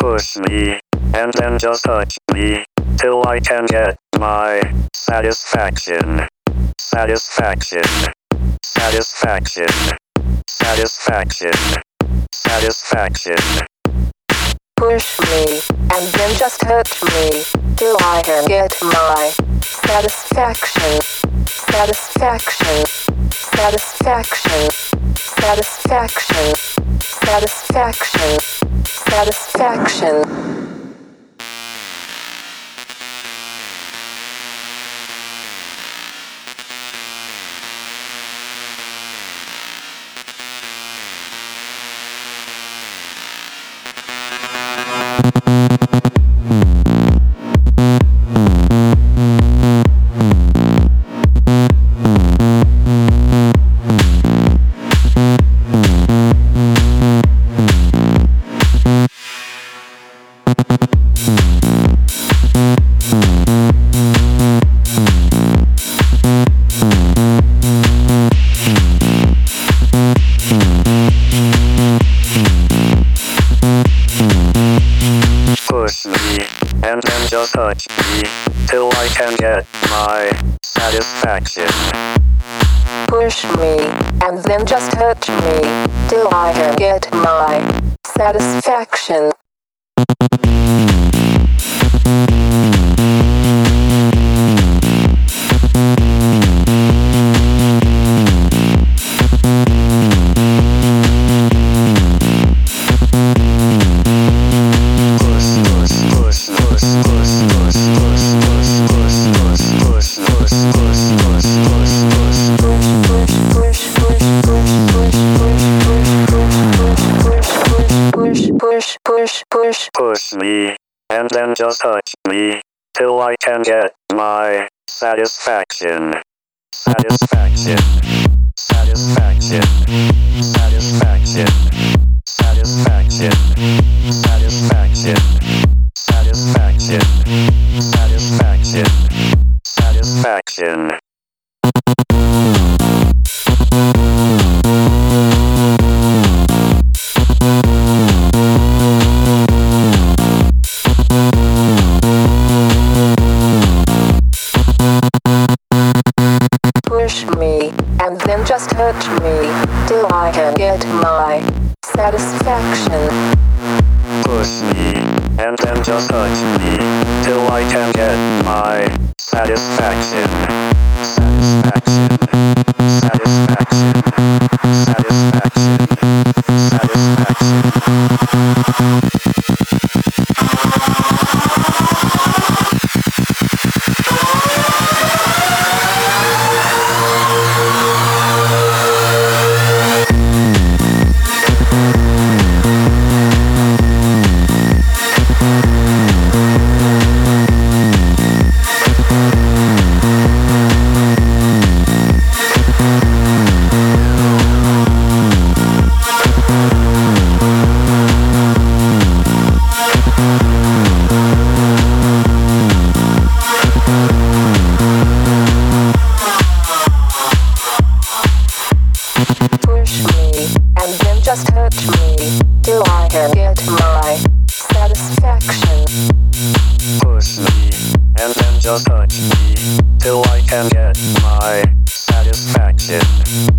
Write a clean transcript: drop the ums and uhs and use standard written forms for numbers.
Push me, and then just touch me, till I can get my satisfaction. Satisfaction. Satisfaction. Satisfaction. Satisfaction. Push me, and then just touch me, till I can get my satisfaction. Satisfaction. Satisfaction. Satisfaction. Satisfaction. Satisfaction. Push me, and then just touch me, till I can get my satisfaction. Push me, and then just touch me, till I can get my satisfaction. Push me, and then just touch me, till I can get my satisfaction. Satisfaction. Satisfaction. Satisfaction. Satisfaction. Satisfaction. Satisfaction. Satisfaction. Satisfaction. Push me, and then just touch me, till I can get my satisfaction. Push me, and then just touch me, till I can get my satisfaction. Satisfaction. Satisfaction. Satisfaction. Satisfaction. Push me, and then just touch me, till I can get my satisfaction. Push me, and then just touch me, till I can get my satisfaction.